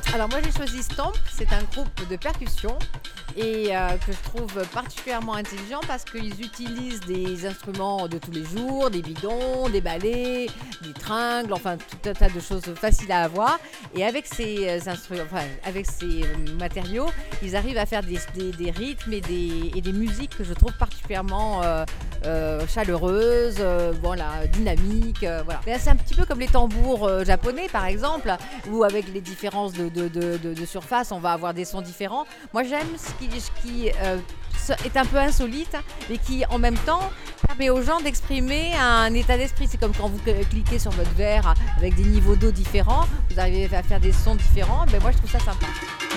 Alors moi j'ai choisi Stomp, c'est un groupe de percussion et que je trouve particulièrement intelligent parce qu'ils utilisent des instruments de tous les jours, des bidons, des balais, des tringles, enfin tout un tas de choses faciles à avoir. Et avec avec ces matériaux, ils arrivent à faire des rythmes et des musiques que je trouve particulièrement chaleureuses, voilà, dynamiques. Voilà. Mais c'est un petit peu comme les tambours japonais par exemple, où avec les différences de surface, on va avoir des sons différents. Moi, j'aime ce qui est un peu insolite, mais qui, en même temps, permet aux gens d'exprimer un état d'esprit. C'est comme quand vous cliquez sur votre verre avec des niveaux d'eau différents, vous arrivez à faire des sons différents. Ben, moi, je trouve ça sympa.